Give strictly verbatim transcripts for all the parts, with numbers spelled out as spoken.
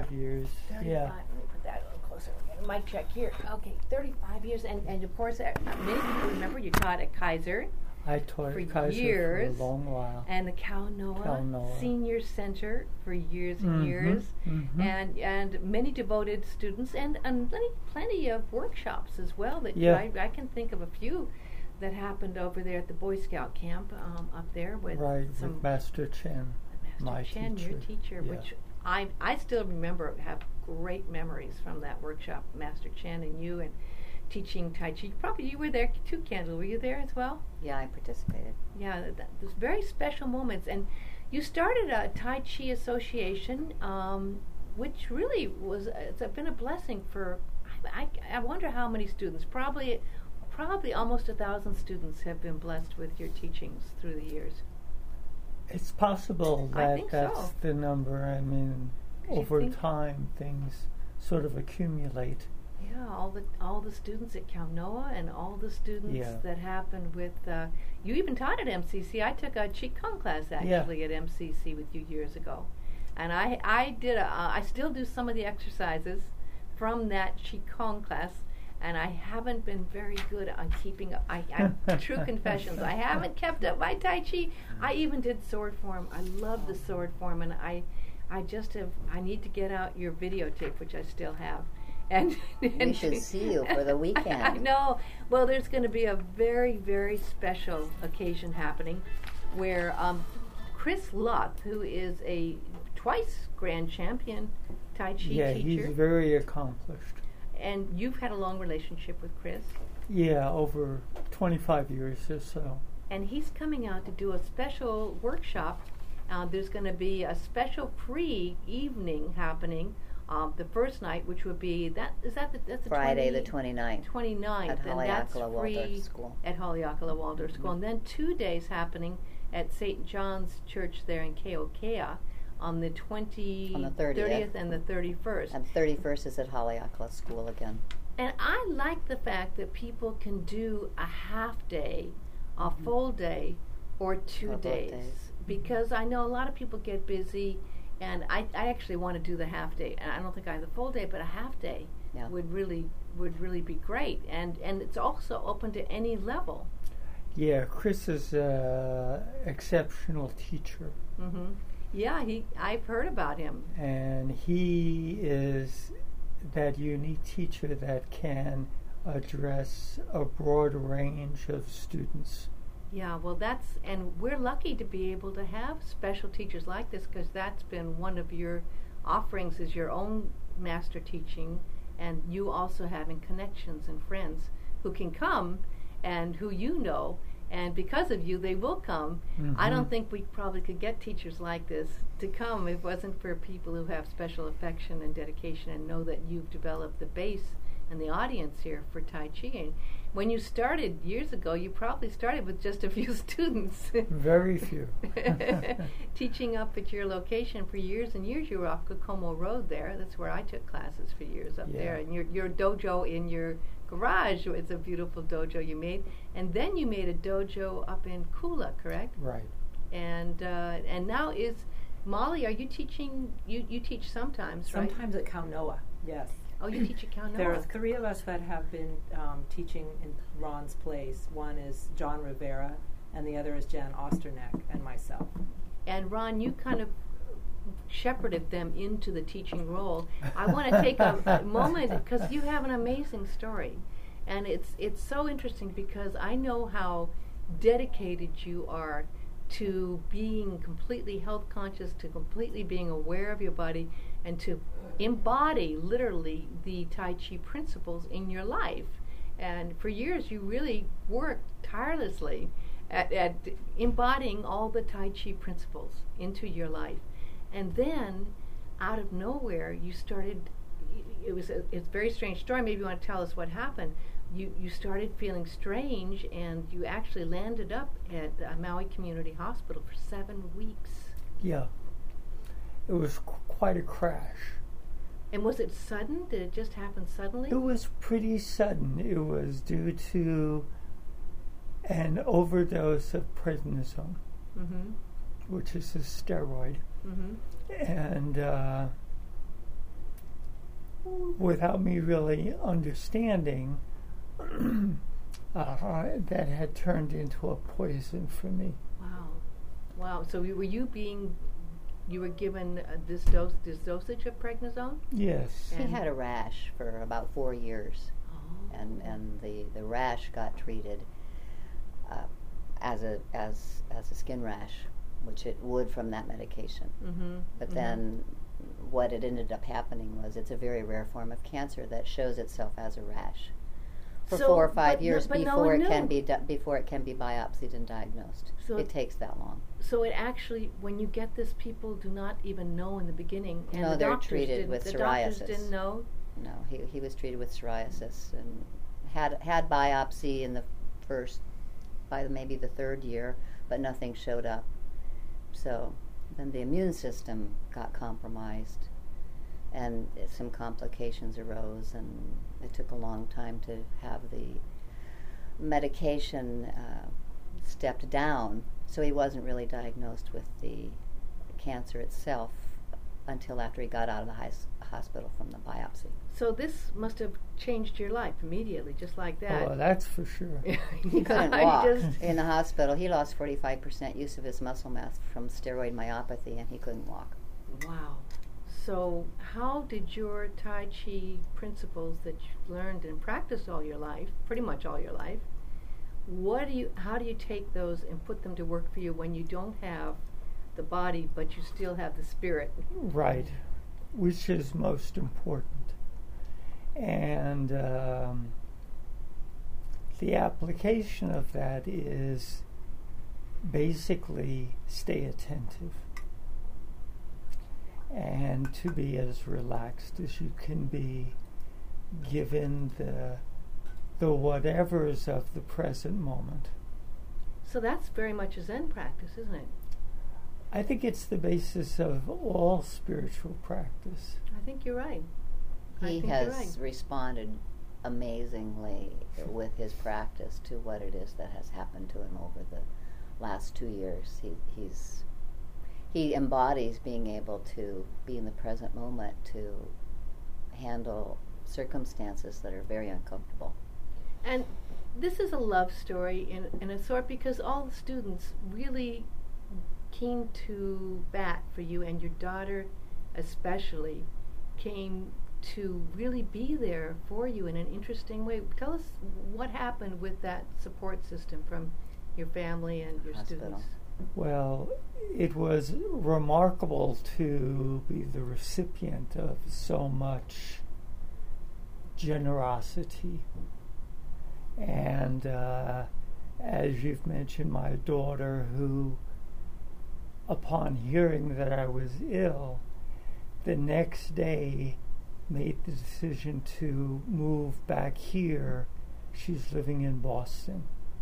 thirty-five years. thirty-five. Yeah. Let me put that a little closer. Mic check here. Okay, thirty-five years, and, and of course, uh, many people remember you taught at Kaiser. I taught For at Kaiser years, for a long while. And the Kaunoa, Kaunoa. Senior Center for years and Mm-hmm, years, mm-hmm. and and many devoted students, and, and plenty, plenty of workshops as well. That Yeah. I, I can think of a few that happened over there at the Boy Scout camp um, up there with Right, some with Master Chen, Master my Chen, teacher. your teacher, Yeah. which I I still remember, have great memories from that workshop, Master Chen and you, and teaching Tai Chi. Probably you were there too, Kendall. Were you there as well? Yeah, I participated. Yeah, th- th- those very special moments. And you started a Tai Chi association, um, which really was, uh, it's been a blessing for, I, I, I wonder how many students, probably probably almost a thousand students have been blessed with your teachings through the years. It's possible I that think that's so. the number. I mean, 'Cause you over think- time, things sort of accumulate. Yeah, all the all the students at Kaunoa and all the students Yeah. that happened with, uh, you even taught at M C C. I took a Qigong class Yeah. actually at M C C with you years ago. And I I did, a, uh, I still do some of the exercises from that Qigong class, and I haven't been very good on keeping up. I, I true confessions. I haven't kept up my Tai Chi. I even did sword form. I love the sword form, and I, I just have. I need to get out your videotape, which I still have. And, and We should see you for the weekend. I know. Well, there's going to be a very, very special occasion happening where um, Chris Luth, who is a twice grand champion Tai Chi Yeah, teacher, he's very accomplished. and you've had a long relationship with Chris, Yeah, over twenty-five years or so. and he's coming out to do a special workshop. Uh, there's going to be a special pre-evening happening. Um, the first night, which would be that is that the, that's the Friday twenty the twenty-ninth. twenty-ninth, At and that's Haleakala free Waldorf School. at Haleakala Waldorf School, and then two days happening at Saint John's Church there in Keokea on the twenty On the thirtieth. and the thirty-first. And thirty-first is at Haleakala School again. And I like the fact that people can do a half day, a full day, or two Or both days. days. Because I know a lot of people get busy, and I, I actually want to do the half day. And I don't think I have the full day, but a half day Yeah. would really would really be great. And and it's also open to any level. Yeah, Chris is an exceptional teacher, hmm Yeah, he. I've heard about him. and he is that unique teacher that can address a broad range of students. Yeah, well, that's, and we're lucky to be able to have special teachers like this, because that's been one of your offerings, is your own master teaching, and you also having connections and friends who can come and who you know, and because of you, they will come. I don't Mhm. think we probably could get teachers like this to come if it wasn't for people who have special affection and dedication and know that you've developed the base and the audience here for Tai Chi. And when you started years ago, you probably started with just a few students. Very few. Teaching up at your location for years and years. You were off Kokomo Road there. That's where I took classes for years up Yeah. there. And your your dojo in your garage was a beautiful dojo you made. And then you made a dojo up in Kula, correct? Right. And uh, and now is Molly, are you teaching? You, you teach sometimes, right? Sometimes at Kaunoa, yes. Oh, you teach at Kaunoa. There are three of us that have been um, teaching in Ron's place. One is John Rivera, and the other is Jan Osterneck, and myself. And Ron, you kind of shepherded them into the teaching role. I want to take a, a moment because you have an amazing story, and it's it's so interesting because I know how dedicated you are to being completely health conscious, to completely being aware of your body, and to embody literally the Tai Chi principles in your life. And for years, you really worked tirelessly at, at embodying all the Tai Chi principles into your life. And then, out of nowhere, you started, it was a, it's a very strange story. Maybe you want to tell us what happened. You, you started feeling strange, and you actually landed up at uh, Maui Community Hospital for seven weeks. Yeah. It was qu- quite a crash. And was it sudden? Did it just happen suddenly? It was pretty sudden. It was due to an overdose of prednisone, Mm-hmm. which is a steroid. Mm-hmm. And uh, without me really understanding, uh, that had turned into a poison for me. Wow. Wow. So were you being, you were given uh, this dose, this dosage of prednisone? Yes. He And- had a rash for about four years, Oh. and and the, the rash got treated uh, as a as as a skin rash, which it would from that medication. Mm-hmm. But mm-hmm. then, what it ended up happening was it's a very rare form of cancer that shows itself as a rash for So, four or five but no- years but no before one it can knew. be di- before it can be biopsied and diagnosed. So- it takes that long. So it actually, when you get this, people do not even know in the beginning. And No, the they're doctors treated didn't- with the psoriasis. doctors didn't know. No, he he was treated with psoriasis and had had biopsy in the first, by the, maybe the third year, but nothing showed up. So then the immune system got compromised, and uh, some complications arose, and it took a long time to have the medication uh, stepped down. So he wasn't really diagnosed with the cancer itself until after he got out of the his- hospital from the biopsy. So this must have changed your life immediately, just like that. Oh, that's for sure. He couldn't I walk just- in the hospital. He lost forty-five percent use of his muscle mass from steroid myopathy, and he couldn't walk. Wow. So how did your Tai Chi principles that you learned and practiced all your life, pretty much all your life, what do you, how do you take those and put them to work for you when you don't have the body, but you still have the spirit? Right, which is most important. And um, the application of that is basically stay attentive and to be as relaxed as you can be, given the the whatevers of the present moment. So that's very much a Zen practice, isn't it? I think it's the basis of all spiritual practice. I think you're right. I He think has you're right. responded amazingly with his practice to what it is that has happened to him over the last two years. He, he's he embodies being able to be in the present moment, to handle circumstances that are very uncomfortable. And this is a love story in, in a sort, because all the students really came to bat for you, and your daughter especially came to really be there for you in an interesting way. Tell us what happened with that support system from your family and your Hospital. students. Well, it was remarkable to be the recipient of so much generosity. And uh, as you've mentioned, my daughter, who, upon hearing that I was ill, the next day made the decision to move back here. She's living in Boston.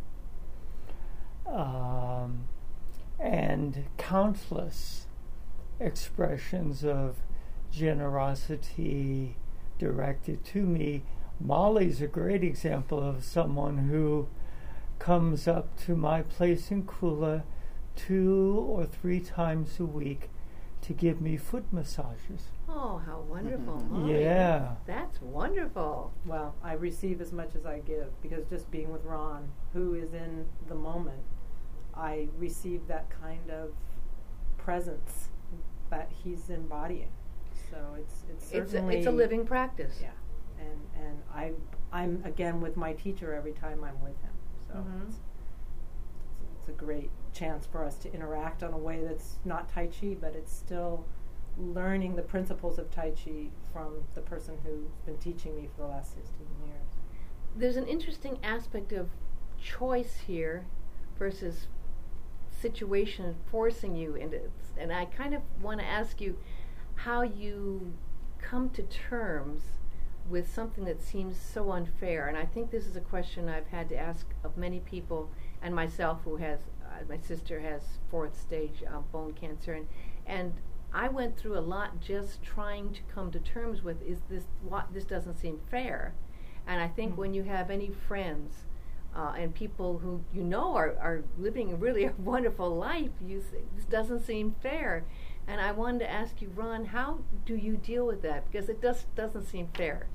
Um, and countless expressions of generosity directed to me. Molly's a great example of someone who comes up to my place in Kula two or three times a week to give me foot massages. Oh, how wonderful. Mhm. Molly. Yeah. That's wonderful. Well, I receive as much as I give, because just being with Ron, who is in the moment, I receive that kind of presence that he's embodying. So it's it's It's a, certainly it's a living practice. Yeah, and and I I'm again with my teacher every time I'm with him. So Mhm. it's, it's it's a great chance for us to interact on a way that's not Tai Chi, but it's still learning the principles of Tai Chi from the person who's been teaching me for the last sixteen years. There's an interesting aspect of choice here versus situation forcing you into it. And I kind of want to ask you how you come to terms with something that seems so unfair. And I think this is a question I've had to ask of many people, and myself, who has, uh, my sister has fourth stage uh, bone cancer. And, and I went through a lot just trying to come to terms with, is this, what, this doesn't seem fair. And I think Mm-hmm. when you have any friends uh, and people who you know are, are living really a wonderful life, you say, this doesn't seem fair. And I wanted to ask you, Ron, how do you deal with that? Because it does, doesn't seem fair.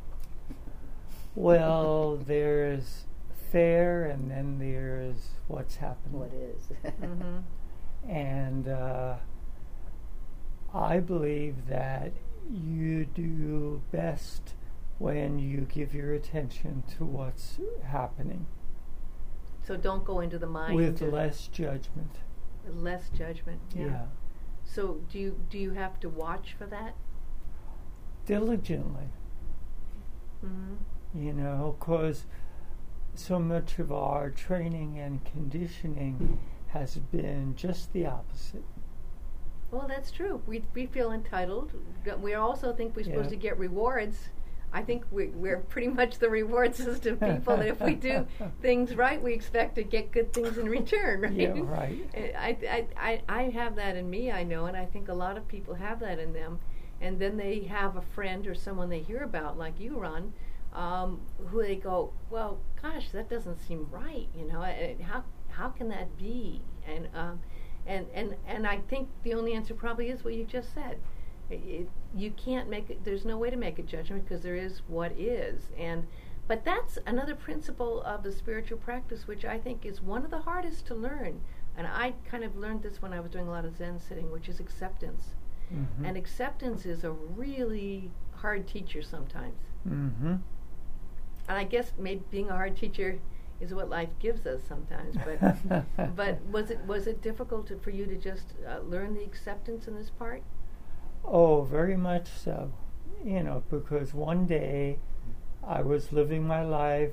Well, there's fair, and then there's what's happening. What is? Mm-hmm. And uh, I believe that you do best when you give your attention to what's happening So don't go into the mind. with to- less judgment. less judgment. Yeah. Yeah. So do you do you have to watch for that? Diligently, Mm-hmm. you know, because so much of our training and conditioning has been just the opposite. Well, that's true. We we feel entitled. We also think we're supposed Yeah. to get rewards. I think we, we're pretty much the reward system people. That if we do things right, we expect to get good things in return, right? Yeah, right. I, I, I, I have that in me, I know, and I think a lot of people have that in them. And then they have a friend or someone they hear about, like you, Ron, um, who they go, well, gosh, that doesn't seem right, you know. And how how can that be? And um, and and and I think the only answer probably is what you just said. It, it, you can't make it. There's no way to make a judgment because there is what is, and but that's another principle of the spiritual practice, which I think is one of the hardest to learn. And I kind of learned this when I was doing a lot of Zen sitting, which is acceptance. Mm-hmm. And acceptance is a really hard teacher sometimes. Mm-hmm. And I guess maybe being a hard teacher is what life gives us sometimes. But but was it was it difficult to, for you to just uh, learn the acceptance in this part? Oh, very much so. You know, because one day I was living my life,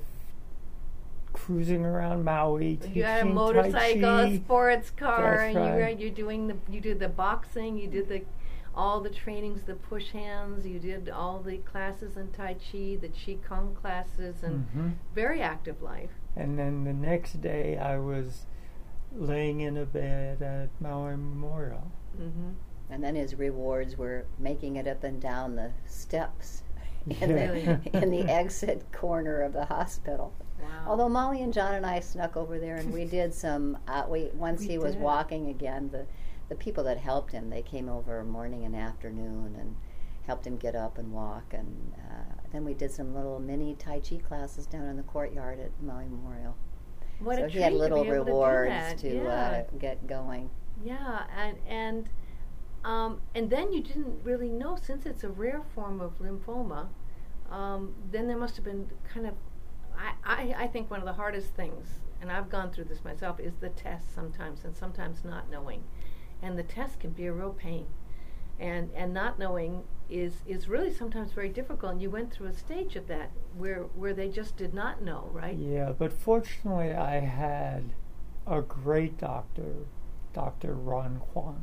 cruising around Maui, teaching You had a Tai motorcycle, Chi. a sports car, That's and you were right. you're doing the you did the boxing, you did the all the trainings, the push hands, you did all the classes in Tai Chi, the Qi Kong classes, and Mhm. very active life. And then the next day I was laying in a bed at Maui Memorial. Mm-hmm. And then his rewards were making it up and down the steps in, Really? the, in the exit corner of the hospital. Wow. Although Molly and John and I snuck over there and we did some. Uh, we once We he was did. walking again, the the people that helped him, they came over morning and afternoon and helped him get up and walk. And uh, then we did some little mini Tai Chi classes down in the courtyard at Maui Memorial. What so a he treat had to little be able rewards to, do to, that. yeah. uh, get going. Yeah, and and um, and then you didn't really know, since it's a rare form of lymphoma. Um, then there must have been kind of, I, I I think one of the hardest things, and I've gone through this myself, is the test sometimes, and sometimes not knowing, and the test can be a real pain, and and not knowing is is really sometimes very difficult. And you went through a stage of that where where they just did not know, right? Yeah, but fortunately I had a great doctor, Doctor Ron Kwan.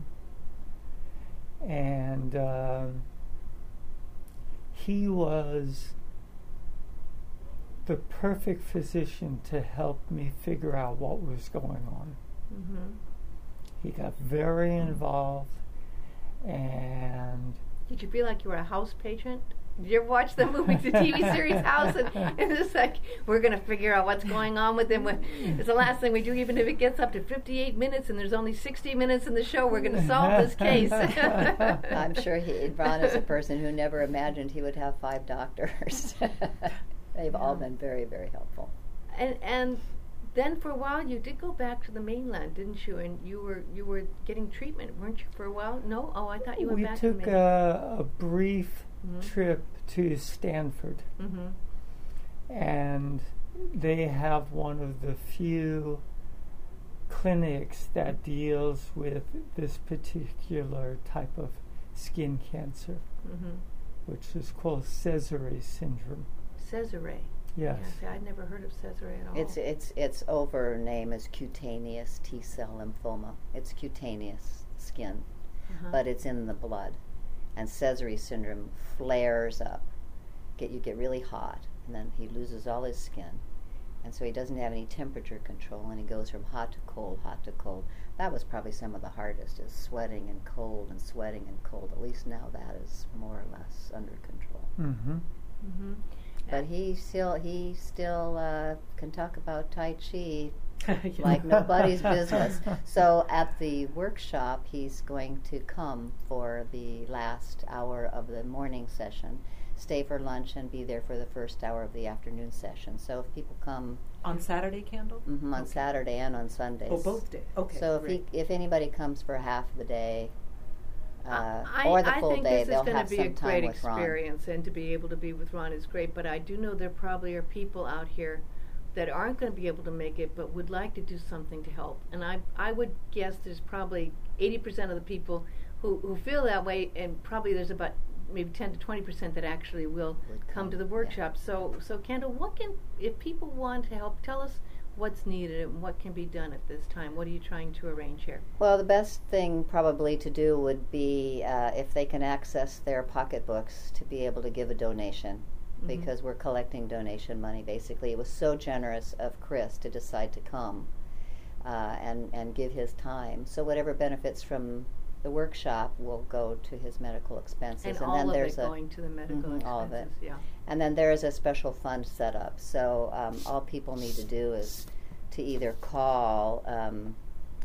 And um, he was the perfect physician to help me figure out what was going on. Mm-hmm. He got very involved, and Did you feel like you were a house patient? Did you ever watch the movie, the T V series House? And, and it's like, we're going to figure out what's going on with him. It's the last thing we do, even if it gets up to fifty-eight minutes and there's only sixty minutes in the show, we're going to solve this case. I'm sure he, Ron is a person who never imagined he would have five doctors. They've all Yeah. been very, very helpful. And and then for a while you did go back to the mainland, didn't you? And you were you were getting treatment, weren't you, for a while? No? Oh, I thought you went we back to the took mainland. a, a brief Mhm. trip to Stanford. Mm-hmm. And they have one of the few clinics that deals with this particular type of skin cancer, Mm-hmm. which is called Sézary syndrome. Cesare. Yes. Yeah, see, I'd never heard of Cesare at all. It's its its over name is cutaneous T cell lymphoma. It's cutaneous skin, Uh-huh. but it's in the blood. And Sézary syndrome flares up. Get you get really hot, and then he loses all his skin, and so he doesn't have any temperature control, and he goes from hot to cold, hot to cold. That was probably some of the hardest, is sweating and cold and sweating and cold. At least now that is more or less under control. Mm-hmm. Mm-hmm. But he still he still uh, can talk about Tai Chi like nobody's business. So at the workshop, he's going to come for the last hour of the morning session, stay for lunch, and be there for the first hour of the afternoon session. So if people come On Saturday, Candle? mhm, on Okay. Saturday and on Sundays. Oh, both days. Okay. So if great. he, if anybody comes for half the day uh, I, or the I full think day, this they'll is going have to be a some time great with Ron. experience, and to be able to be with Ron is great. But I do know there probably are people out here that aren't going to be able to make it, but would like to do something to help. And I, I would guess there's probably eighty percent of the people who, who feel that way, and probably there's about maybe ten to twenty percent that actually will Would come come, to the yeah. workshop. So, so Kendall, what can, if people want to help, tell us what's needed and what can be done at this time. What are you trying to arrange here? Well, the best thing probably to do would be uh, if they can access their pocketbooks to be able to give a donation, Mhm. because we're collecting donation money. Basically, it was so generous of Chris to decide to come uh, and and give his time. So whatever benefits from the workshop will go to his medical expenses, And, and, all then of there's it a going to the medical Mhm, expenses. all of it. Yeah. and then there is a special fund set up. So um, all people need to do is to either call um,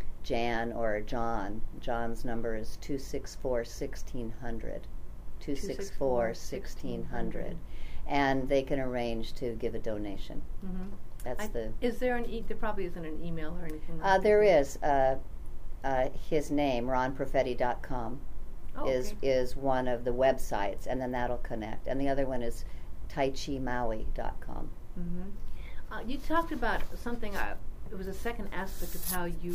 Jan or John. John's number is two six four, one six zero zero. two six four, one six zero zero. And they can arrange to give a donation. Mm-hmm. That's I, the. Is there an e- there probably isn't an email or anything like Uh, that? there is. Uh, uh, his name, ron profetti dot com, Oh, is okay. is one of the websites, and then that'll connect. And the other one is tai chi maui dot com. Mm-hmm. Uh, you talked about something. Uh, it was a second aspect of how you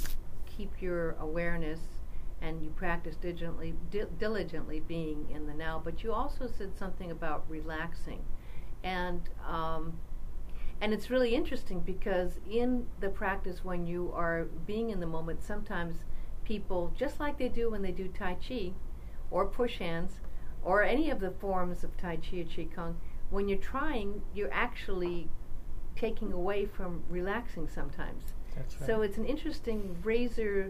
keep your awareness and you practice diligently, di- diligently being in the now. But you also said something about relaxing, and um, and it's really interesting because in the practice, when you are being in the moment, sometimes people, just like they do when they do Tai Chi, or push hands, or any of the forms of Tai Chi or Qigong, when you're trying, you're actually taking away from relaxing sometimes. That's right. So it's an interesting razor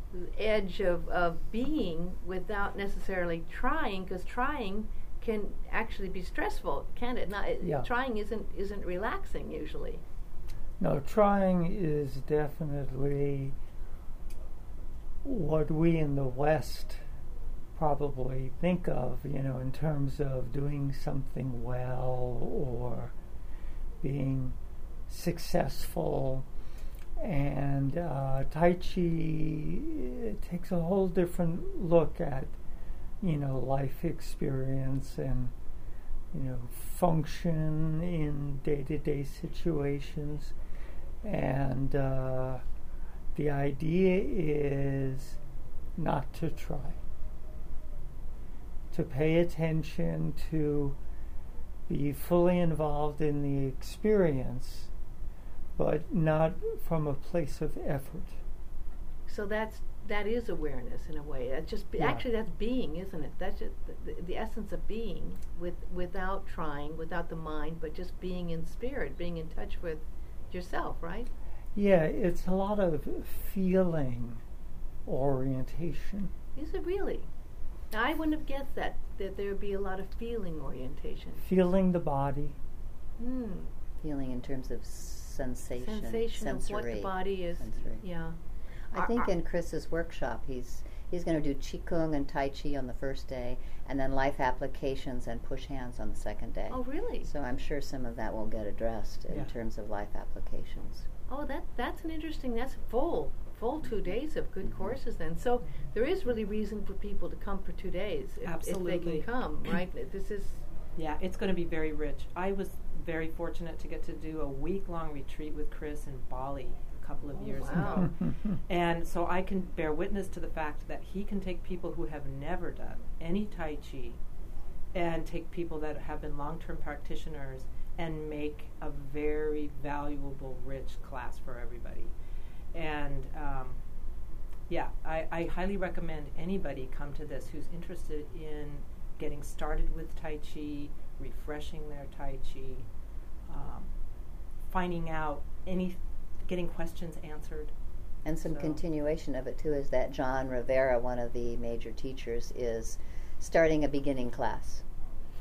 edge of, of being without necessarily trying, because trying can actually be stressful, can't it? Not, it- Yeah. Trying isn't isn't relaxing usually. No, trying is definitely what we in the West probably think of, you know, in terms of doing something well or being successful. And uh, Tai Chi, it takes a whole different look at, you know, life experience and, you know, function in day-to-day situations. And uh, the idea is not to try. To pay attention, to be fully involved in the experience, but not from a place of effort. So that's that is awareness in a way. That's just be, Yeah. actually that's being, isn't it? That's just the, the, the essence of being, with without trying, without the mind, but just being in spirit, being in touch with yourself, right? Yeah, it's a lot of feeling orientation. Is it really? Now, I wouldn't have guessed that that there would be a lot of feeling orientation. Feeling the body. Hmm. Feeling in terms of sensation, Sensation sensory. of what the body is. Sensory. Yeah. I Are- think are- in Chris's workshop, he's he's going to do Qigong and Tai Chi on the first day, and then life applications and push hands on the second day. Oh, really? So I'm sure some of that will get addressed in Yeah. terms of life applications. Oh, that that's an interesting. That's full, full two days of good Mhm. courses. Then, so there is really reason for people to come for two days if, if they Absolutely. can come. Right? This is. Yeah, it's going to be very rich. I was very fortunate to get to do a week-long retreat with Chris in Bali a couple of Oh, years wow. ago. And so I can bear witness to the fact that he can take people who have never done any Tai Chi and take people that have been long-term practitioners and make a very valuable, rich class for everybody. And um, yeah, I, I highly recommend anybody come to this who's interested in getting started with Tai Chi, refreshing their Tai Chi, um, finding out any, getting questions answered. And some So- continuation of it too is that John Rivera, one of the major teachers, is starting a beginning class.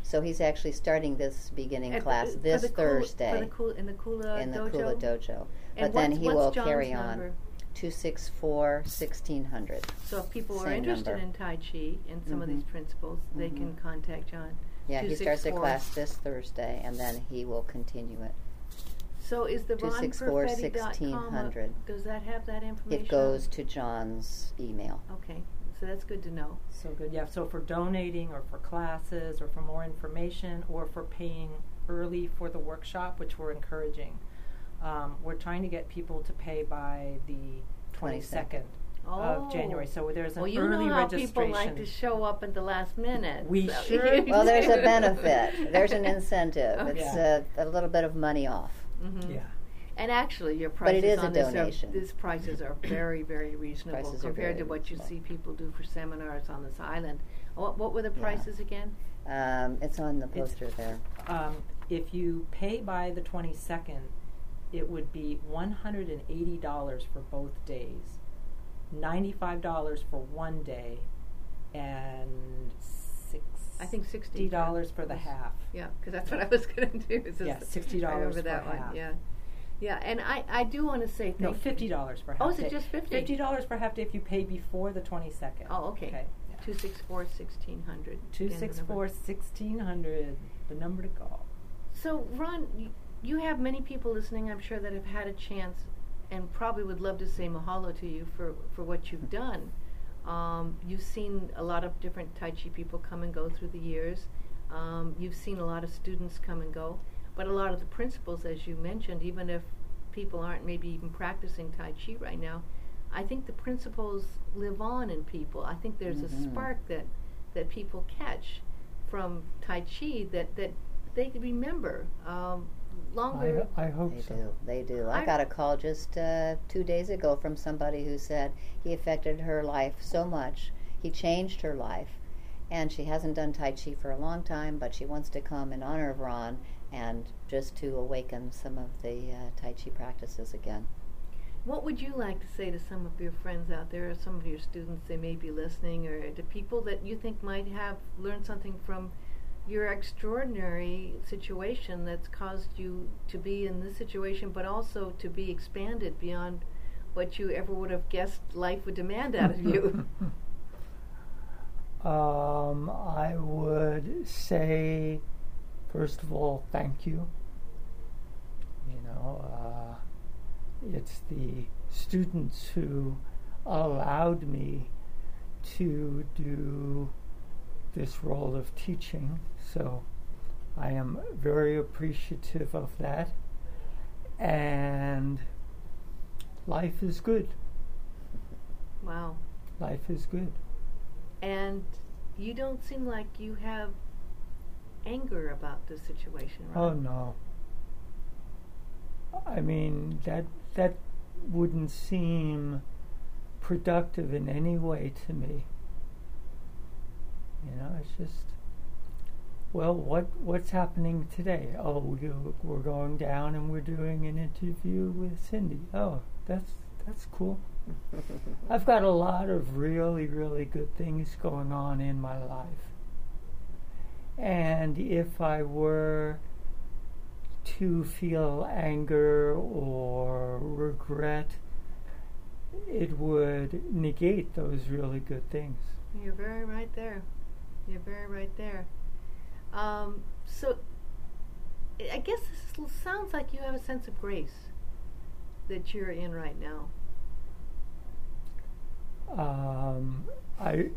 So he's actually starting this beginning At- class for this the Kula- Thursday for the Kula, in the Kula in the dojo. Kula Dojo. And But then what's- he what's will John's carry number? on. two six four, sixteen hundred. So if people are Same interested number. in Tai Chi and some of these Mhm. principles, they Mhm. can contact John. Yeah, he starts the two six four. class this Thursday, and then he will continue it. So is the two ron six four, perfetti dot com, sixteen hundred. does that have that information? It goes to John's email. Okay, so that's good to know. So good, yeah. So for donating or for classes or for more information or for paying early for the workshop, which we're encouraging, um, we're trying to get people to pay by the twenty-second Oh. of January. So there's an Well, you early know how registration. people like to show up at the last minute. We so sure you Well, there's a do. benefit. There's an incentive. Okay. It's Yeah. a, a little bit of money off. Mhm. Yeah. And actually, your But prices it is a on this donation. are, these prices are very, very reasonable Prices are compared very to what you reasonable. see people do for seminars on this island. What, what were the Yeah. prices again? Um, it's on the It's- poster there. Um, if you pay by the twenty-second, it would be one hundred eighty dollars for both days, ninety-five dollars for one day, and six. I think sixty sixty dollars for the was- half. Yeah, because that's what I was going to do. is Yeah, just- sixty I dollars remember for that half. one. Yeah, yeah, and I, I do want to say thank No, you. fifty dollars for half. Oh, is it day. just fifty? Fifty dollars for half day if you pay before the twenty-second. Oh, okay. Okay. Two six four sixteen hundred. Two six four sixteen hundred. The number to call. So, Ron, you, you have many people listening, I'm sure, that have had a chance and probably would love to say mahalo to you for, for what you've done. Um, you've seen a lot of different Tai Chi people come and go through the years. Um, you've seen a lot of students come and go. But a lot of the principles, as you mentioned, even if people aren't maybe even practicing Tai Chi right now, I think the principles live on in people. I think there's Mhm. a spark that, that people catch from Tai Chi that, that they remember um, longer. I, I hope They so. do. They do. I, I- got a call just uh, two days ago from somebody who said he affected her life so much. He changed her life. And she hasn't done Tai Chi for a long time, but she wants to come in honor of Ron and just to awaken some of the uh, Tai Chi practices again. What would you like to say to some of your friends out there, or some of your students, they may be listening, or to people that you think might have learned something from your extraordinary situation that's caused you to be in this situation, but also to be expanded beyond what you ever would have guessed life would demand out of you? Um, I would say, first of all, thank you. You know, uh, it's the students who allowed me to do this role of teaching, so I am very appreciative of that. And life is good. Wow. Life is good. And you don't seem like you have anger about the situation, right? Oh no. I mean that that wouldn't seem productive in any way to me. You know, it's just, well, what what's happening today? Oh, we go, we're going down and we're doing an interview with Cindy. Oh, that's that's cool. I've got a lot of really, really good things going on in my life. And if I were to feel anger or regret, it would negate those really good things. You're very right there. You're very right there. Um, so, I guess this l- sounds like you have a sense of grace that you're in right now. Um, I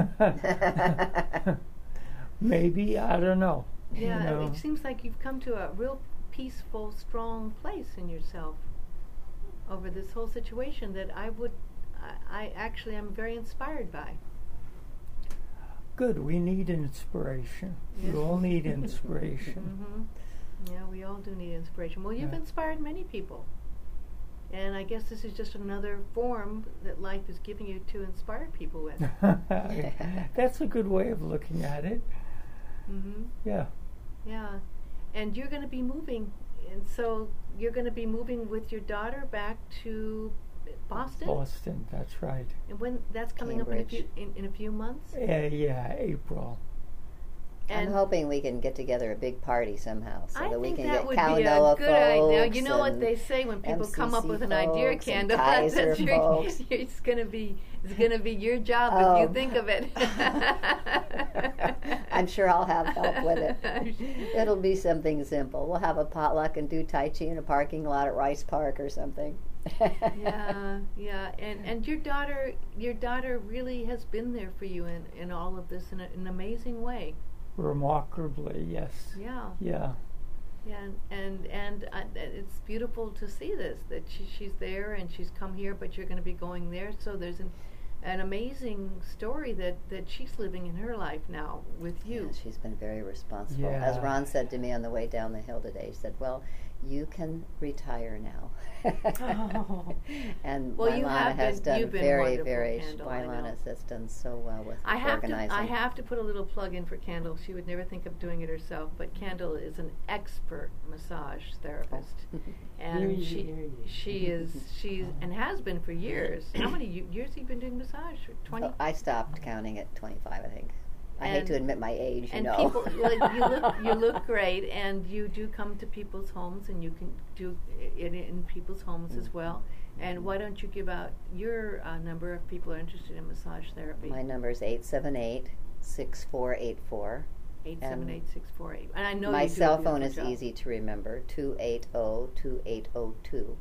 maybe, I don't know. Yeah, You know, it seems like you've come to a real peaceful, strong place in yourself over this whole situation that I would, I, I actually am very inspired by. good. We need inspiration. Yes. We all need inspiration. hmm Yeah, we all do need inspiration. Well, you've Yeah. inspired many people. And I guess this is just another form that life is giving you to inspire people with. That's a good way of looking at it. hmm Yeah. Yeah. And you're going to be moving. And so you're going to be moving with your daughter back to Boston? Boston, that's right. And when that's coming up in a few Cambridge. in, in a few months? Uh, yeah, April. And I'm hoping we can get together a big party somehow so I that we think can that get would be a Kalanoa good idea. folks You know what and they say when people M C come up C with an idea, folks and Kendall. Kaiser that's your, folks. it's gonna be it's gonna be your job Oh. if you think of it. I'm sure I'll have help with it. It'll be something simple. We'll have a potluck and do Tai Chi in a parking lot at Rice Park or something. yeah, yeah, and and your daughter, your daughter really has been there for you in, in all of this in a, an amazing way. Remarkably, yes. Yeah, Yeah. yeah, and and, and uh, it's beautiful to see this that she, she's there and she's come here, but you're going to be going there. So there's an an amazing story that, that she's living in her life now with you. Yeah, she's been very responsible. Yeah. As Ron said to me on the way down the hill today, he said, "Well, you can retire now." Oh. And Well, you Wailana have has been- done you've been very, wonderful, very. Kendall, I know. Wailana has done so well with I have to organizing. I have to put a little plug in for Kendall. She would never think of doing it herself, but Kendall is an expert massage therapist. And Hear ye, she hear ye. she is she's and has been for years. How many y- years have you been doing massage? twenty? Oh, I stopped counting at twenty-five, I think. I hate And- to admit my age, you and know. people, well, you look you look great, and you do come to people's homes, and you can do it in people's homes as well. And why don't you give out your uh, number if people are interested in massage therapy? My number is eight seven eight, six four eight four. Eight seven eight six four eight. And I know My you do a cell phone beautiful is job. easy to remember, two eight zero, two eight zero two.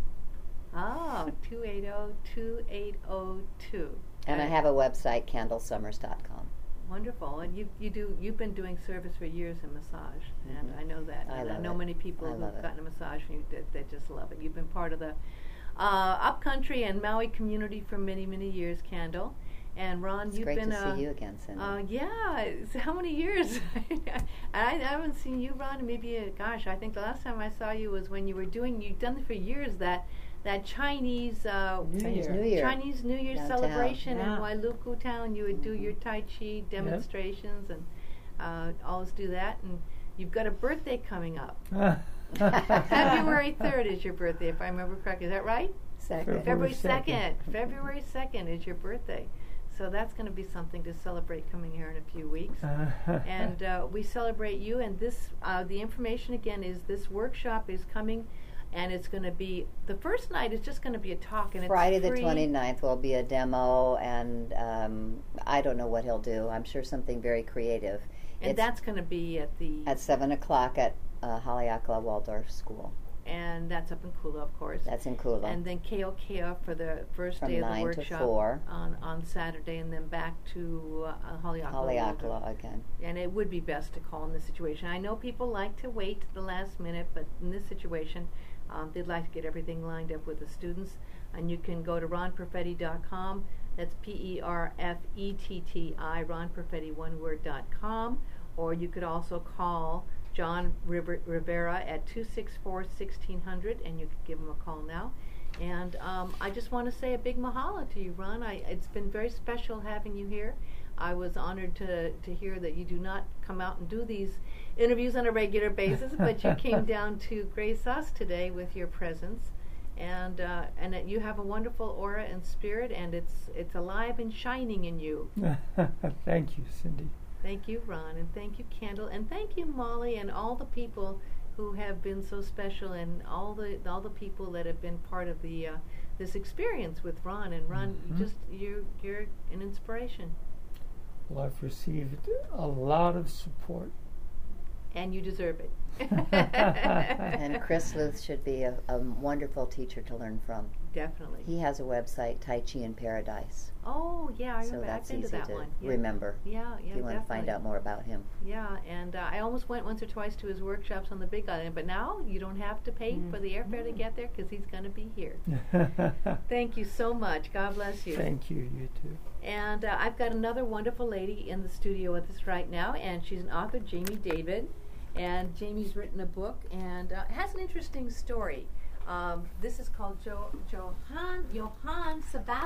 Oh, two eight zero, two eight zero two. And I have a website, candle summers dot com. Wonderful, and you you do you've been doing service for years in massage, and Mhm. I know that. I and I love know it. many people I who've love it. gotten a massage from you that, that just love it. You've been part of the uh, upcountry and Maui community for many many years, Kendall. And Ron, It's you've great been to uh, see you again, Cindy. Uh, yeah, it's how many years? I, I haven't seen you, Ron. Maybe uh, gosh, I think the last time I saw you was when you were doing. You've done it for years. That that Chinese uh, New Chinese Year. New Year. Chinese New Year Downtown. celebration Yeah. in Wailuku Town. You would do Mhm. your Tai Chi demonstrations and uh, always do that. And you've got a birthday coming up. February third is your birthday, if I remember correctly. Is that right? Second. February second. second. February second is your birthday. So that's going to be something to celebrate coming here in a few weeks. And uh, we celebrate you. And this, uh, the information again is this workshop is coming, and it's going to be the first night is just going to be a talk, and Friday it's the free. twenty-ninth will be a demo, and um, I don't know what he'll do. I'm sure something very creative. And It's that's going to be at the at seven o'clock at uh, Haleakala Waldorf School. and that's up in Kula, of course. That's in Kula. And then Keokea for the first From day of the nine to workshop four. on on Saturday, and then back to uh, Haleakala. Haleakala again. And it would be best to call in this situation. I know people like to wait to the last minute, but in this situation, um, they'd like to get everything lined up with the students. And you can go to ron perfetti dot com. That's P E R F E T T I, ron perfetti one word dot com. Or you could also call John River, Rivera at two six four, one six zero zero, and you could give him a call now. And um, I just want to say a big mahalo to you, Ron. I, it's been very special having you here. I was honored to, to hear that you do not come out and do these interviews on a regular basis, but you came down to grace us today with your presence. And uh, and that you have a wonderful aura and spirit, and it's it's alive and shining in you. Thank you, Cindy. Thank you, Ron, and thank you, Kendall, and thank you, Molly, and all the people who have been so special, and all the all the people that have been part of the uh, this experience with Ron. And Ron, Mhm. you just you you're an inspiration, Well, I've received a lot of support. and you deserve it. And Chris Luth should be a, a wonderful teacher to learn from. Definitely. He has a website, Tai Chi in Paradise. Oh yeah, I so remember. that's I've been easy to that to one. Yeah. remember Yeah, yeah, if you want to definitely. find out more about him. Yeah, and uh, I almost went once or twice to his workshops on the Big Island, but now you don't have to pay Mm. for the airfare to get there because he's going to be here. Thank you so much. God bless you. Thank you, you too. And uh, I've got another wonderful lady in the studio with us right now, and she's an author, Jamie David. And Jamie's written a book and uh, has an interesting story. Um, this is called jo- Johann Johann Sebastian.